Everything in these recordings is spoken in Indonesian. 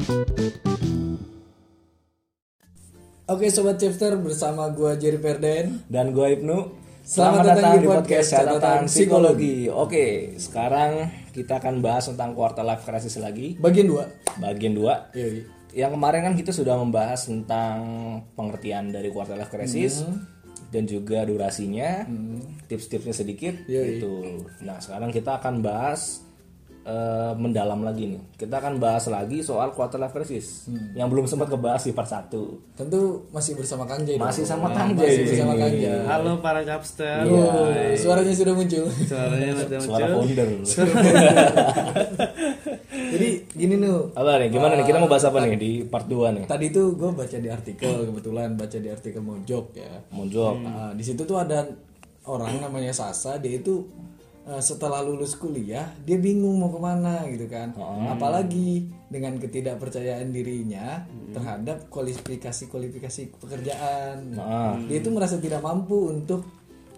Oke Sobat Chapter, bersama gue Jerry Ferden Dan gue Ibnu. Selamat datang di podcast Catatan Psikologi. Oke, sekarang kita akan bahas tentang quarter life crisis lagi. Bagian 2. Bagian 2. Yoi. Yang kemarin kan kita sudah membahas tentang pengertian dari quarter life crisis dan juga durasinya, tips-tipsnya sedikit gitu. Nah, sekarang kita akan bahas mendalam lagi nih. Kita akan bahas lagi soal quarter life crisis yang belum sempat kebahas di part 1. Tentu masih bersama Kang Jay. Masih dong. sama Kang Jay. Masih bersama Kang Jay. Halo para capster. Suaranya sudah muncul. Suaranya sudah Suara muncul. founder. Jadi gini Nuh. Apa nih? Gimana nih? Kita mau bahas apa nih di part 2 nih? Tadi tuh gue baca di artikel, kebetulan baca di artikel Mojok ya. Mojok. Nah, di situ tuh ada orang namanya Sasa, dia itu setelah lulus kuliah dia bingung mau kemana gitu kan. Apalagi dengan ketidakpercayaan dirinya terhadap kualifikasi pekerjaan. Dia itu merasa tidak mampu untuk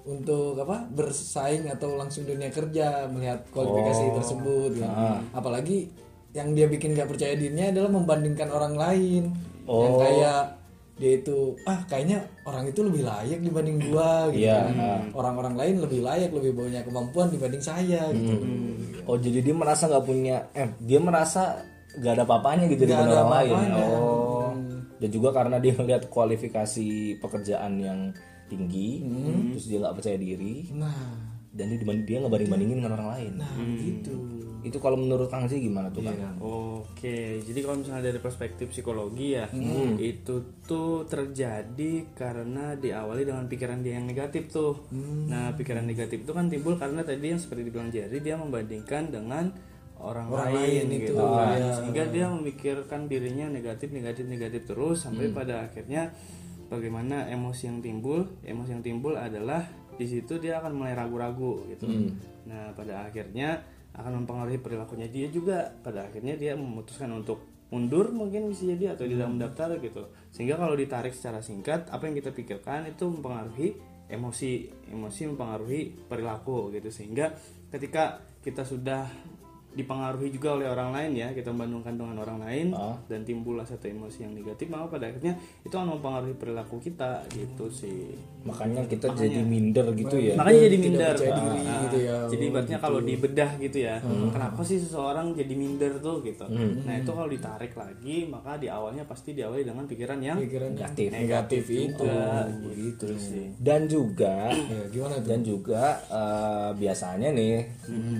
bersaing atau langsung dunia kerja melihat kualifikasi tersebut gitu. Apalagi yang dia bikin gak percaya dirinya adalah membandingkan orang lain yang kayak dia itu kayaknya orang itu lebih layak dibanding gua gitu kan. Orang-orang lain lebih layak, lebih banyak kemampuan dibanding saya gitu. Oh, jadi dia merasa nggak punya dia merasa nggak ada apa-apanya gitu Nggak dibanding ada orang lain. apa-apanya. Oh. Dan juga karena dia melihat kualifikasi pekerjaan yang tinggi, terus dia nggak percaya diri. Nah, Dan dia ngebanding-bandingin dengan orang lain. gitu. Itu kalau menurut Kang sih gimana tuh Kang? Oke, jadi kalau misalnya dari perspektif psikologi ya, itu tuh terjadi karena diawali dengan pikiran dia yang negatif tuh. Nah, pikiran negatif itu kan timbul karena tadi yang seperti dibilang Jerry, dia membandingkan dengan orang lain gitu kan. Sehingga dia memikirkan dirinya negatif terus sampai pada akhirnya bagaimana emosi yang timbul adalah di situ dia akan mulai ragu-ragu gitu. Nah, pada akhirnya akan mempengaruhi perilakunya dia juga. Pada akhirnya dia memutuskan untuk mundur mungkin bisa jadi atau tidak mendaftar gitu. Sehingga kalau ditarik secara singkat, apa yang kita pikirkan itu mempengaruhi emosi mempengaruhi perilaku gitu. Sehingga ketika kita sudah dipengaruhi juga oleh orang lain ya, kita membandingkan dengan orang lain dan timbullah satu emosi yang negatif, maka pada akhirnya itu akan mempengaruhi perilaku kita gitu sih. Makanya kita jadi minder gitu ya. Makanya jadi Tidak minder. percaya diri gitu ya. Jadi ibaratnya kalau dibedah gitu ya, kenapa sih seseorang jadi minder tuh gitu. Nah, itu kalau ditarik lagi, maka di awalnya pasti diawali dengan pikiran yang Negatif itu. gitu sih. Dan juga Gimana tuh? dan juga biasanya nih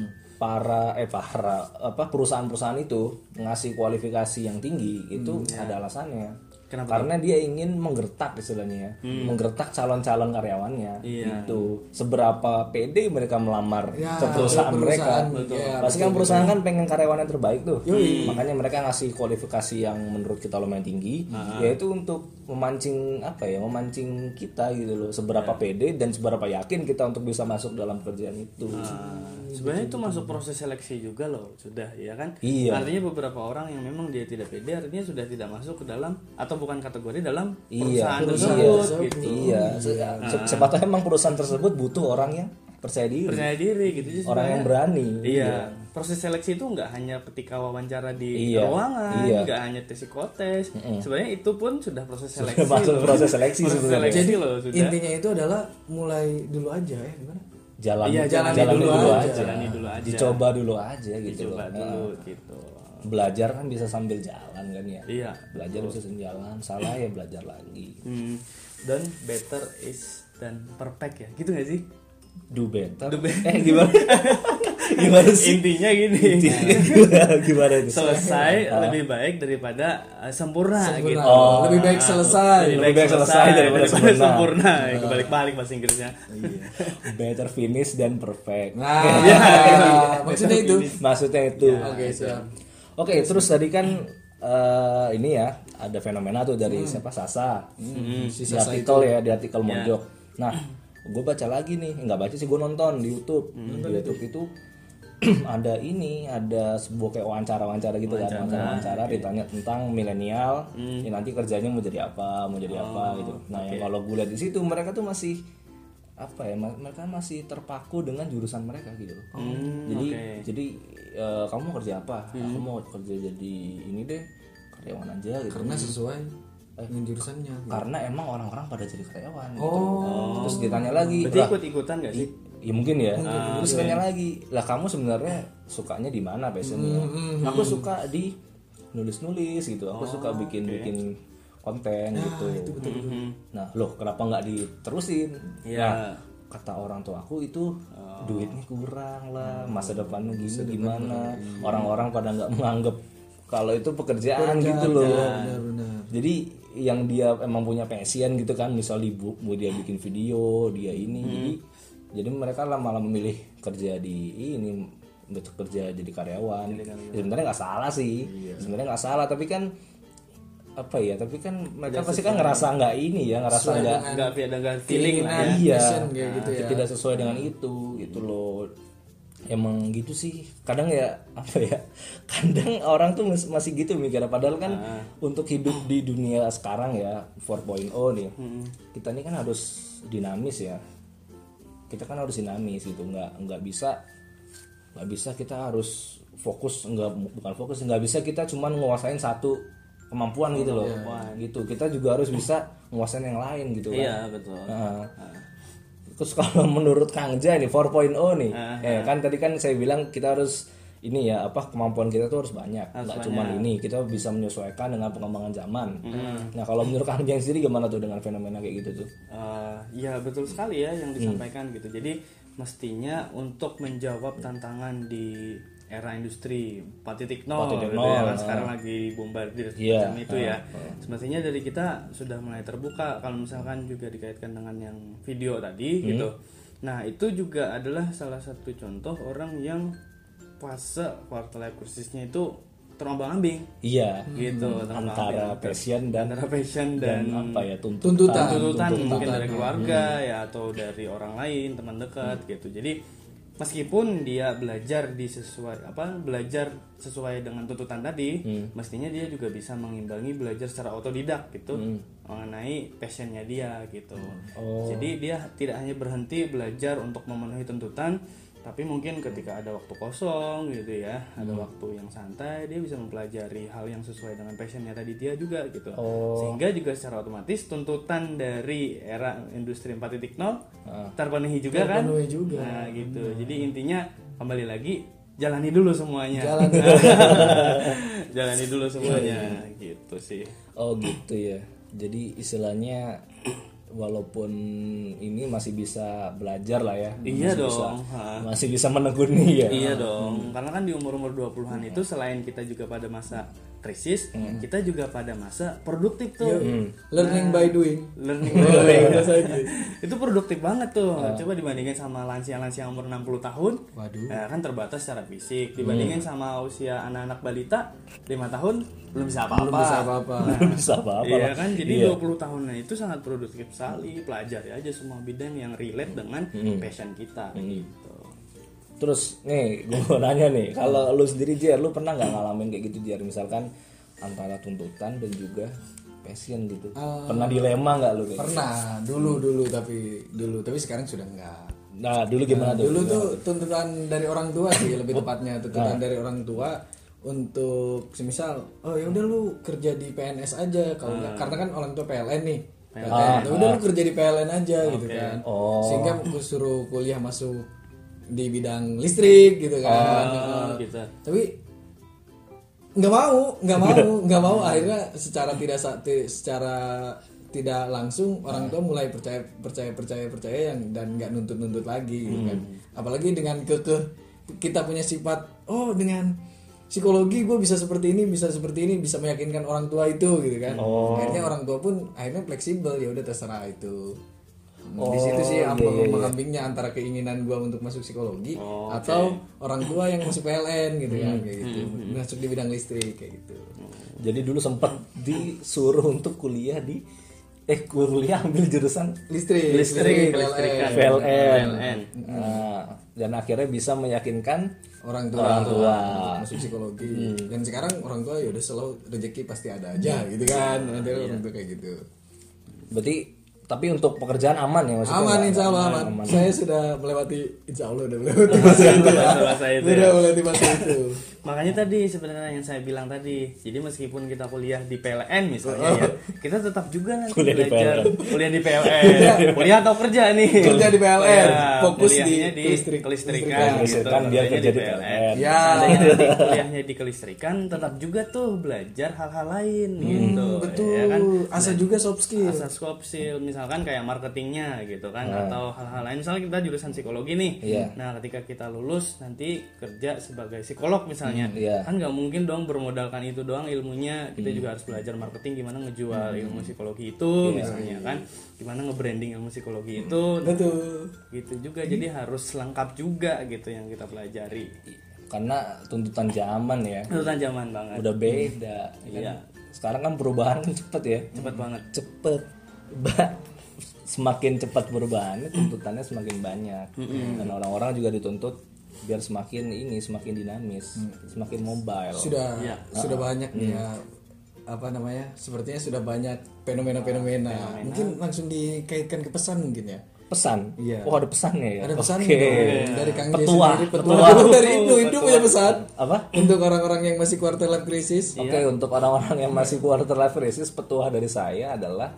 para perusahaan-perusahaan itu ngasih kualifikasi yang tinggi itu ada alasannya. Kenapa? Karena dia ingin menggertak istilahnya, menggertak calon-calon karyawannya. Itu seberapa pede mereka melamar ke perusahaan mereka. Pasti kan perusahaan kan pengen karyawan yang terbaik tuh. Makanya mereka ngasih kualifikasi yang menurut kita lumayan tinggi, yaitu untuk memancing memancing kita gitu loh. Seberapa pede dan seberapa yakin kita untuk bisa masuk dalam pekerjaan itu. Sebenarnya itu masuk proses seleksi juga loh, sudah ya kan? Iya. Artinya beberapa orang yang memang dia tidak pede, artinya sudah tidak masuk ke dalam atau bukan kategori dalam perusahaan tersebut gitu. Siapa tahu emang perusahaan tersebut butuh orang yang percaya diri gitu sih, orang yang sebenarnya. berani. Iya. Proses seleksi itu nggak hanya ketika wawancara di ruangan, nggak hanya tes psikotes. Sebenarnya itu pun sudah proses seleksi. Masuk proses seleksi sebenarnya. Jadi sudah. intinya itu adalah mulai dulu aja ya, gimana? Jalani dulu aja. Dicoba dulu aja gitu loh. Gitu. Belajar kan bisa sambil jalan kan ya. Iya. Belajar bisa sambil jalan, salah ya belajar lagi. Dan better is than perfect ya, gitu nggak sih? Do better. Gimana? Gimana sih? Intinya gini. Gimana itu? Selesai lebih baik daripada sempurna gitu. Lebih baik selesai. Lebih baik selesai daripada sempurna. Kebalik-balik bahasa Inggrisnya. Better finish than perfect. Maksudnya itu. Maksudnya itu. Oke, siap. Oke, terus tadi kan ini ya ada fenomena tuh dari siapa Sasa di artikel Mojok. Nah, gue baca lagi nih, nggak baca sih, gue nonton di YouTube. Di YouTube itu ada sebuah kayak wawancara gitu kan, wawancara ditanya tentang milenial, nanti kerjanya mau jadi apa gitu. Nah, yang kalau gue lihat di situ mereka tuh masih mereka masih terpaku dengan jurusan mereka gitu. Jadi kamu mau kerja apa? Aku mau kerja jadi ini deh, karyawan aja gitu. Karena sesuai dengan jurusannya. Karena emang orang-orang pada jadi karyawan gitu. Terus ditanya lagi, berarti ikut-ikutan gak sih? Ya mungkin ya. Terus tanya lagi, lah kamu sebenarnya sukanya di mana passionnya? Aku suka di nulis-nulis gitu. Aku suka bikin konten gitu. Itu betul. Nah, loh kenapa nggak diterusin? Iya. Nah, kata orang tua aku itu duitnya kurang lah, masa depannya gimana? Orang-orang pada nggak menganggap kalau itu pekerjaan gitu loh. Benar. Jadi yang dia emang punya passion gitu kan, misal mau dia bikin video, dia ini, jadi mereka malah memilih kerja di ini, bekerja jadi karyawan. Sebenarnya nggak salah sih, sebenarnya nggak salah, tapi kan apa ya? Tapi kan mereka pasti kan ngerasa nggak ini ya, ngerasa nggak feeling lah ya. Iya, kayak gitu ya. tidak sesuai dengan itu loh. Emang gitu sih. Kadang ya apa ya? Kadang orang tuh masih gitu mikirnya. Padahal kan untuk hidup di dunia sekarang ya 4.0 nih, kita ini kan harus dinamis ya. Kita kan harus dinamis gitu. Nggak bisa kita harus fokus, bukan fokus, nggak bisa kita cuman nguasain satu kemampuan gitu loh. Gitu. Kita juga harus bisa nguasain yang lain gitu kan. Iya, betul. Terus kalau menurut Kang Ja nih 4.0 nih, kan tadi kan saya bilang kita harus ini ya, apa, kemampuan kita tuh harus banyak, nggak cuma ini, kita bisa menyesuaikan dengan pengembangan zaman. Nah kalau menurut Kang Ja sendiri gimana tuh dengan fenomena kayak gitu tuh? Ya betul sekali ya yang disampaikan gitu. Jadi mestinya untuk menjawab tantangan di era industri 4.0 gitu ya, kan sekarang lagi bombardir macam itu ya. Semestinya dari kita sudah mulai terbuka kalau misalkan juga dikaitkan dengan yang video tadi gitu. Nah, itu juga adalah salah satu contoh orang yang fase quarter life crisisnya itu terombang-ambing. Iya. Gitu, antara passion dan apa ya, tuntutan mungkin dari keluarga ya, atau dari orang lain, teman dekat gitu. Jadi meskipun dia belajar sesuai dengan tuntutan tadi, mestinya dia juga bisa mengimbangi belajar secara otodidak gitu mengenai passionnya dia gitu. Jadi dia tidak hanya berhenti belajar untuk memenuhi tuntutan, tapi mungkin ketika ada waktu kosong gitu ya, ada waktu yang santai, dia bisa mempelajari hal yang sesuai dengan passionnya tadi dia juga gitu. Sehingga juga secara otomatis tuntutan dari era industri 4.0 terpenuhi juga kan. Nah gitu. Jadi intinya kembali lagi, jalani dulu semuanya. Jalani dulu semuanya gitu sih. Oh gitu ya. Jadi istilahnya walaupun ini masih bisa belajar lah ya. Iya dong. Masih bisa menekuni ya. Iya dong. Karena kan di umur-umur 20-an itu selain kita juga pada masa krisis, kita juga pada masa produktif tuh. Learning by doing. Itu produktif banget tuh. Coba dibandingin sama lansia-lansia umur 60 tahun. Waduh. Ya kan terbatas secara fisik. Dibandingin sama usia anak-anak balita 5 tahun belum bisa apa-apa. Iya kan, jadi 20 tahunan itu sangat produktif sekali. Pelajari aja semua bidang yang relate dengan passion kita gitu. Terus nih gue mau nanya nih, kalau lu sendiri Jer, lu pernah nggak ngalamin kayak gitu Jer, misalkan antara tuntutan dan juga passion gitu? Pernah dilema nggak lu kayak pernah gitu? dulu tapi sekarang sudah enggak. Nah dulu gimana tuh? Dulu tuh tuntutan dari orang tua sih, lebih tepatnya tuntutan dari orang tua untuk semisal, oh ya udah lu kerja di PNS aja kalau nggak, karena kan orang tua PLN nih. Udah lu kerja di PLN aja gitu kan. Sehingga gue suruh kuliah masuk di bidang listrik gitu kan. Gitu. Tapi nggak mau akhirnya secara tidak langsung orang tua mulai percaya yang dan nggak nuntut lagi gitu kan. Apalagi dengan kita punya sifat, dengan psikologi gue bisa seperti ini, bisa meyakinkan orang tua itu gitu kan. Akhirnya orang tua pun akhirnya fleksibel, ya udah terserah itu. Di situ sih ambang-ambingnya antara keinginan gue untuk masuk psikologi atau orang tua yang masuk PLN gitu kan, kayak gitu, masuk di bidang listrik kayak gitu. Jadi dulu sempat disuruh untuk kuliah ambil jurusan listrik PLN. Dan akhirnya bisa meyakinkan orang tua masuk psikologi. Dan sekarang orang tua ya udah selalu rezeki pasti ada aja gitu kan. Ada orang tua kayak gitu. Berarti Tapi untuk pekerjaan aman ya maksudnya? Aman, insya Allah aman. Saya sudah melewati, insya Allah udah melewati masa itu. Udah melewati masa itu. Makanya tadi sebenarnya yang saya bilang tadi, jadi meskipun kita kuliah di PLN misalnya ya, kita tetap juga nanti belajar kuliah di PLN, kuliah atau kerja nih. Kerja di PLN, fokus di kelistrikan gitu. Kan dia kerja di PLN. Ya. Nanti kuliahnya di kelistrikan, tetap juga tuh belajar hal-hal lain gitu. Betul. Ya kan? Asal juga soft skill. Asal soft skill, misalkan kayak marketingnya gitu kan, atau hal-hal lain. Misalnya kita jurusan psikologi nih. Nah, ketika kita lulus nanti kerja sebagai psikolog misalnya. Kan nggak mungkin dong bermodalkan itu doang ilmunya, kita juga harus belajar marketing, gimana ngejual ilmu psikologi itu misalnya kan, gimana nge-branding ilmu psikologi itu. Betul. Gitu juga, jadi harus lengkap juga gitu yang kita pelajari. Karena tuntutan zaman ya. Tuntutan zaman banget. Udah beda. Iya. Sekarang kan perubahan kan cepet ya. Cepet banget. Cepet. Semakin cepat perubahannya, tuntutannya semakin banyak. Dan orang-orang juga dituntut biar semakin dinamis, semakin mobile. Sudah banyak nih ya, apa namanya, sepertinya sudah banyak fenomena. Mungkin langsung dikaitkan ke pesan mungkin ya. Pesan? Iya. Oh, ada pesannya ya? Ada pesan dari Kang Jay Petua. sendiri. Petua. Dari Indo punya pesan. Apa? Untuk orang-orang yang masih quarter life crisis. Oke, untuk orang-orang yang masih quarter life crisis, petua dari saya adalah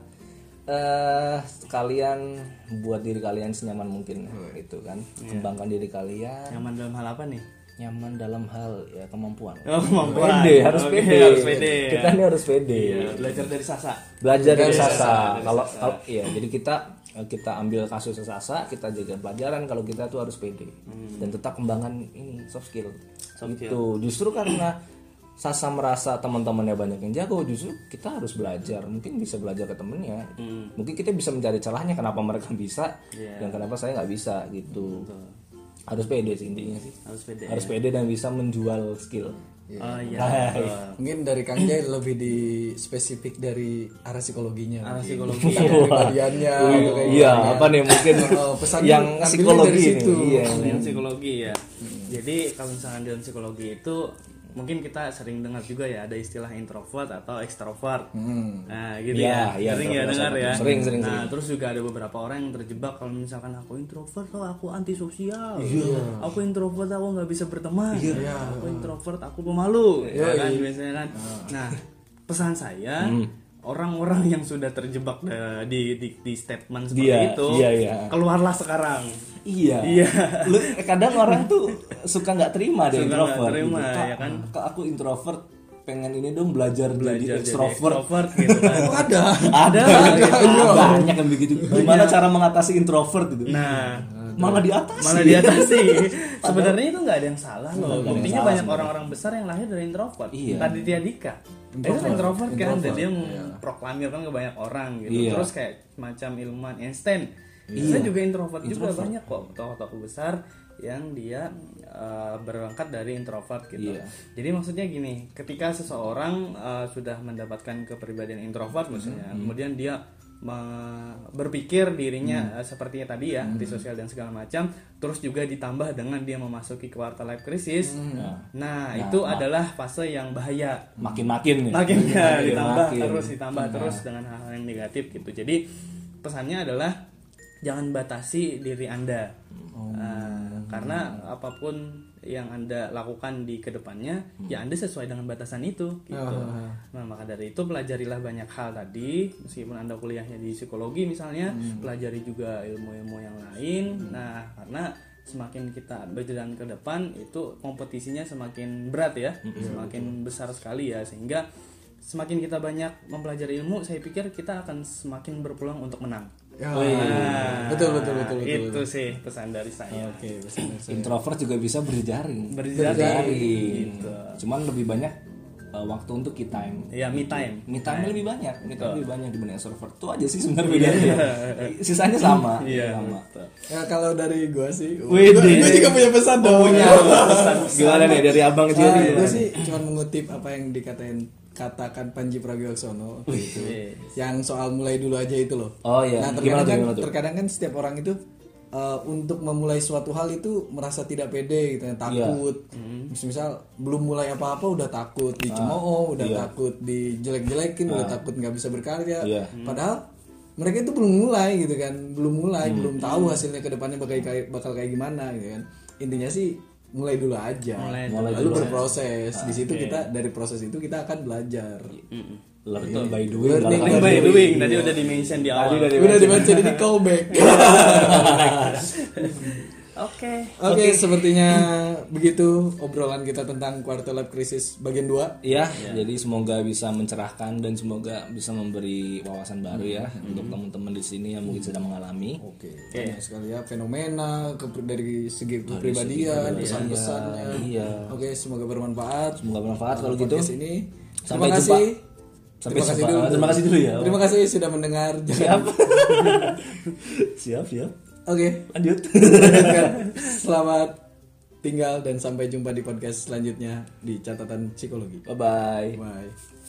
kalian buat diri kalian senyaman mungkin gitu kan. Kembangkan diri kalian. Nyaman dalam hal apa nih? Nyaman dalam hal ya kemampuan. Kemampuan. Harus pede. Kita ini harus pede. Iya, belajar dari Sasa. Belajar dari Sasa. Kalau iya, jadi kita ambil kasus Sasa, kita jaga pelajaran kalau kita tuh harus pede. Dan tetap kembangkan ini soft skill. Itu justru karena Sasa merasa teman-temannya banyak yang jago, justru kita harus belajar. Mungkin bisa belajar ke temennya. Mungkin kita bisa mencari celahnya kenapa mereka bisa dan kenapa saya nggak bisa gitu. Harus pede sih intinya sih. Harus pede dan bisa menjual skill. Oh iya. Mungkin dari Kang Jay lebih di spesifik dari arah psikologinya. Arah psikologi. Kepribadiannya. Iya, apa nih mungkin pesan yang psikologi ini. Iya, yang psikologi ya. Jadi kalau misalnya dalam psikologi itu mungkin kita sering dengar juga ya, ada istilah introvert atau extrovert. Nah, gitu sering ya dengar ya. Sering. Nah, terus juga ada beberapa orang yang terjebak kalau misalkan aku introvert, aku antisosial. Aku introvert, aku nggak bisa berteman. Aku introvert, aku pemalu. Ya kan biasanya kan. Nah, pesan saya orang-orang yang sudah terjebak di statement seperti itu, keluarlah sekarang. Iya. Lu kadang orang tuh suka nggak terima deh introvert. Ya kan? Aku introvert, pengen ini dong belajar jadi extrovert gitu kan. Ada banyak yang begitu. Gimana cara mengatasi introvert gitu? Nah, malah diatasi. Sebenarnya itu nggak ada yang salah loh. Buktinya banyak orang-orang besar yang lahir dari introvert. Raditya Dika itu introvert kan, dan dia memproklamirkan ke banyak orang gitu. Terus kayak macam ilmuwan Einstein, saya juga introvert juga. Banyak kok tokoh-tokoh besar yang dia berangkat dari introvert gitu. Jadi maksudnya gini, ketika seseorang sudah mendapatkan kepribadian introvert misalnya, kemudian dia berpikir dirinya sepertinya tadi ya, antisosial dan segala macam, terus juga ditambah dengan dia memasuki quarter life crisis. Nah, itu adalah fase yang bahaya. Makin ditambah terus dengan hal-hal yang negatif gitu. Jadi pesannya adalah jangan batasi diri Anda. Karena apapun yang Anda lakukan di kedepannya, ya Anda sesuai dengan batasan itu gitu. Nah, maka dari itu pelajarilah banyak hal tadi, meskipun Anda kuliahnya di psikologi misalnya, pelajari juga ilmu-ilmu yang lain. Nah, karena semakin kita berjalan ke depan itu kompetisinya semakin berat ya, semakin besar sekali ya, sehingga semakin kita banyak mempelajari ilmu, saya pikir kita akan semakin berpeluang untuk menang. Betul. Itu sih pesan dari saya. Introvert juga bisa berjaring. Gitu. Cuman lebih banyak waktu untuk me time. Ya, me time. Me time lebih banyak. Me time lebih banyak dibanding extrovert. Itu aja sih sebenarnya bedanya. Sisanya sama. Sama. Ya, kalau dari gua sih, gua juga punya pesan dong. Gimana nih dari Abang Jerry? Gua sih cuma mengutip apa yang katakan Panji Pragiwaksono gitu. Yang soal mulai dulu aja itu loh. Oh iya. Nah, terkadang kan setiap orang itu untuk memulai suatu hal itu merasa tidak pede gitu, takut. Misal belum mulai apa-apa udah takut dicemooh, udah takut dijelek-jelekin, udah takut nggak bisa berkarya. Padahal mereka itu belum mulai gitu kan, belum tahu hasilnya ke depannya bakal kayak gimana gitu kan. Intinya sih mulai dulu aja, lalu berproses. Di situ kita dari proses itu kita akan belajar. Learning by doing. Tadi udah di-mention di awal. Udah di-mention ini callback. Oke, sepertinya begitu obrolan kita tentang quarter life crisis bagian 2. Iya, jadi semoga bisa mencerahkan dan semoga bisa memberi wawasan baru ya untuk teman-teman di sini yang mungkin sedang mengalami. Oke. Banyak sekali ya fenomena dari segi kepribadian, pesan-pesannya. Iya. Oke, semoga bermanfaat. Kalau gitu. Sini. Sampai jumpa. Terima kasih dulu ya. Terima kasih sudah mendengar. Siap. Oke, lanjut. Selamat tinggal dan sampai jumpa di podcast selanjutnya di Catatan Psikologi. Bye. Bye.